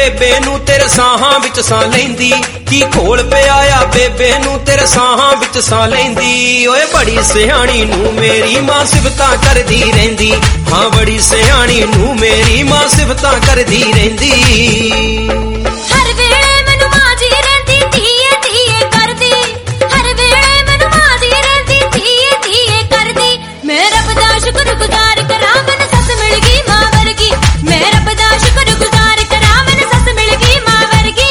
ਬੇਬੇ ਨੂੰ ਤੇਰੇ ਸਾਹਾਂ ਵਿੱਚ ਸਾਂ ਲੈਂਦੀ, ਕੀ ਘੋਲ ਪਿਆ ਆ ਬੇਬੇ ਨੂੰ ਤੇਰੇ ਸਾਹਾਂ ਵਿੱਚ ਸਾਂ ਲੈਂਦੀ। ਓਏ ਬੜੀ ਸਿਆਣੀ ਨੂੰ ਮੇਰੀ ਮਾਂ ਸਿਫਤਾਂ ਕਰਦੀ ਰਹਿੰਦੀ, ਹਾਂ ਬੜੀ ਸਿਆਣੀ ਨੂੰ ਮੇਰੀ ਮਾਂ ਸਿਫਤਾਂ ਕਰਦੀ ਰਹਿੰਦੀ। ਹਰ ਵੇਲੇ ਮੈਨੂੰ ਮਾਂ ਜੀ ਰਹਿੰਦੀ ਧੀਏ ਧੀਏ ਕਰਦੀ, ਹਰ ਵੇਲੇ ਮੈਨੂੰ ਮਾਂ ਜੀ ਰਹਿੰਦੀ ਧੀਏ ਧੀਏ ਕਰਦੀ। ਮੈਂ ਰੱਬ ਦਾ ਸ਼ੁਕਰਗੁਜ਼ਾਰ ਕਰਾਂ ਮੈਨੂੰ ਸੱਸ ਮਿਲ ਗਈ ਮਾਂ ਵਰਗੀ, ਮੈਂ ਰੱਬ ਦਾ ਸ਼ੁਕਰਗੁਜ਼ਾਰ ਕਰਾਂ ਮੈਨੂੰ ਸੱਸ ਮਿਲ ਗਈ ਮਾਂ ਵਰਗੀ।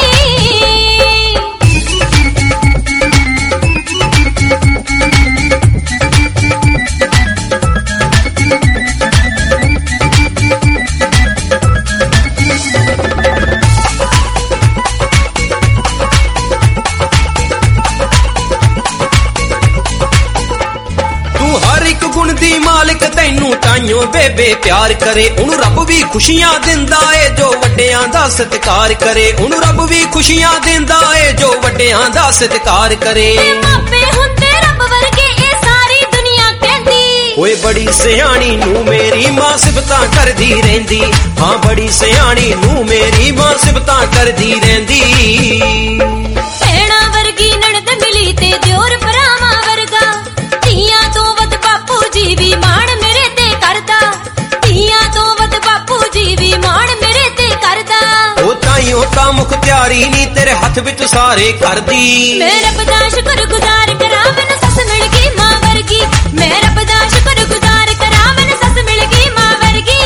ਗੁਣ ਦੀ ਮਾਲਕ ਤੈਨੂੰ ਤਾਈਓ ਬੇਬੇ ਪਿਆਰ ਕਰੇ, ਉਹਨੂੰ ਰੱਬ ਵੀ ਖੁਸ਼ੀਆਂ ਦਿੰਦਾ ਏ ਜੋ ਵੱਡਿਆਂ ਦਾ ਸਤਿਕਾਰ ਕਰੇ, ਉਹਨੂੰ ਰੱਬ ਵੀ ਖੁਸ਼ੀਆਂ ਦਿੰਦਾ ਏ ਜੋ ਵੱਡਿਆਂ ਦਾ ਸਤਿਕਾਰ ਕਰੇ। ਮਾਪੇ ਹੁੰਦੇ ਰੱਬ ਵਰਗੇ ਇਹ ਸਾਰੀ ਦੁਨੀਆ ਕਹਿੰਦੀ। ਓਏ ਬੜੀ ਸਿਆਣੀ ਨੂੰ ਮੇਰੀ ਮਾਂ ਸਿਫਤਾਂ ਕਰਦੀ ਰਹਿੰਦੀ, ਹਾਂ ਬੜੀ ਸਿਆਣੀ ਨੂੰ ਮੇਰੀ ਮਾਂ ਸਿਫਤਾਂ ਕਰਦੀ ਰਹਿੰਦੀ। ਭੈਣਾਂ ਵਰਗੀ ਨਣਦ ਮਿਲੀ ਤੇ ਦਿਓਰ ਭਰਾਵਾਂ ਵਰਗਾ, ਧੀਆਂ ਤੋਂ ਵੱਧ ਬਾਪੂ ਜੀ ਵੀ ਮਾਣ ਮੇਰੇ ਤੇ ਕਰਦਾ, ਧੀਆਂ ਤੋਂ ਵੱਧ ਬਾਪੂ ਜੀ ਵੀ ਮਾਣ ਮੇਰੇ ਤੇ ਕਰਦਾ। ਉਹ ਤਾਈਓ ਤਾਂ ਮੁਖਤਿਆਰੀ ਨੀ ਤੇਰੇ ਹੱਥ ਵਿੱਚ ਸਾਰੇ ਕਰਦੀ। ਮੈਂ ਰੱਬ ਦਾ ਸ਼ੁਕਰਗੁਜ਼ਾਰ ਕਰਾਂ ਮੈਨੂੰ ਸੱਸ ਮਿਲ ਗਈ ਮਾਂ ਵਰਗੀ, ਮੈਂ ਰੱਬ ਦਾ ਸ਼ੁਕਰਗੁਜ਼ਾਰ ਕਰਾਂ ਮੈਨੂੰ ਸੱਸ ਮਿਲ ਗਈ ਮਾਂ ਵਰਗੀ।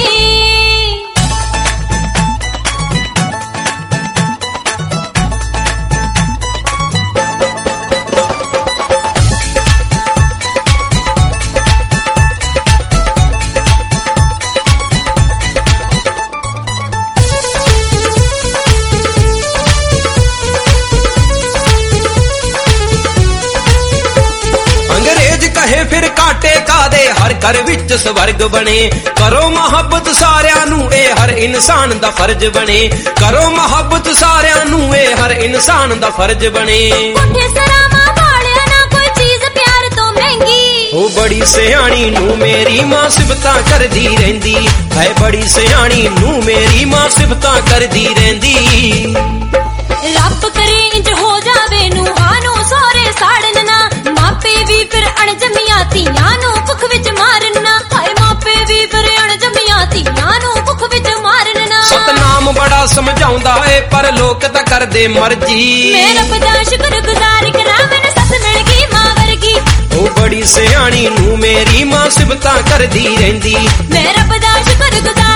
ਫਿਰ ਕਾਟੇ ਕਾਦੇ ਹਰ ਘਰ ਵਿੱਚ ਸਵਰਗ ਬਣੇ, ਕਰੋ ਮੁਹੱਬਤ ਸਾਰਿਆਂ ਨੂੰ ਇਹ ਹਰ ਇਨਸਾਨ ਦਾ ਫਰਜ਼ ਬਣੇ, ਕਰੋ ਮੁਹੱਬਤ ਸਾਰਿਆਂ ਨੂੰ ਇਹ ਹਰ ਇਨਸਾਨ ਦਾ ਫਰਜ਼ ਬਣੇ। ਕੋਠੇ ਸਰਾਵਾਂ ਵਾਲਿਆਂ ਨਾ ਕੋਈ ਚੀਜ਼ ਪਿਆਰ ਤੋਂ ਮਹਿੰਗੀ, ਉਹ ਬੜੀ ਸਿਆਣੀ ਨੂੰ ਮੇਰੀ ਮਾਂ ਸਿਫਤਾਂ ਕਰਦੀ ਰਹਿੰਦੀ, ਹੈ ਬੜੀ ਸਿਆਣੀ ਨੂੰ ਮੇਰੀ ਮਾਂ ਸਿਫਤਾਂ ਕਰਦੀ ਰਹਿੰਦੀ। ਰੱਬ ਕਰੇ ਇੰਜ ਹੋ ਜਾਵੇ ਨੂੰਹਾਂ ਨੂੰ ਸਹੁਰੇ ਸਾੜਨ ਨਾ, ਮਾਪੇ ਵੀ ਫਿਰ ਅਣਜੰਮੀਆਂ ਧੀਆਂ ਨੂੰ ਭੁੱਖ ਵਿੱਚ ਮਾਰਨ ਨਾ, ਹਾਏ ਮਾਪੇ ਵੀ ਫਿਰ ਅਣਜੰਮੀਆਂ ਧੀਆਂ ਨੂੰ ਭੁੱਖ ਵਿੱਚ ਮਾਰਨ ਨਾ। ਸਤਨਾਮ ਬੜਾ ਸਮਝਾਉਂਦਾ ਏ ਪਰ ਲੋਕ ਤਾਂ ਕਰਦੇ ਮਰਜੀ, ਮੈਂ ਰੱਬ ਦਾ ਸ਼ੁਕਰਗੁਜ਼ਾਰ ਕਰਾਂ ਮੈਨੂੰ ਸੱਸ ਮਿਲ ਗਈ ਮਾਂ ਵਰਗੀ। ਉਹ ਬੜੀ ਸਿਆਣੀ ਨੂੰ ਮੇਰੀ ਮਾਂ ਸਿਫਤਾਂ ਕਰਦੀ ਰਹਿੰਦੀ, ਮੈਂ ਰੱਬ ਦਾ ਸ਼ੁਕਰਗੁਜ਼ਾਰ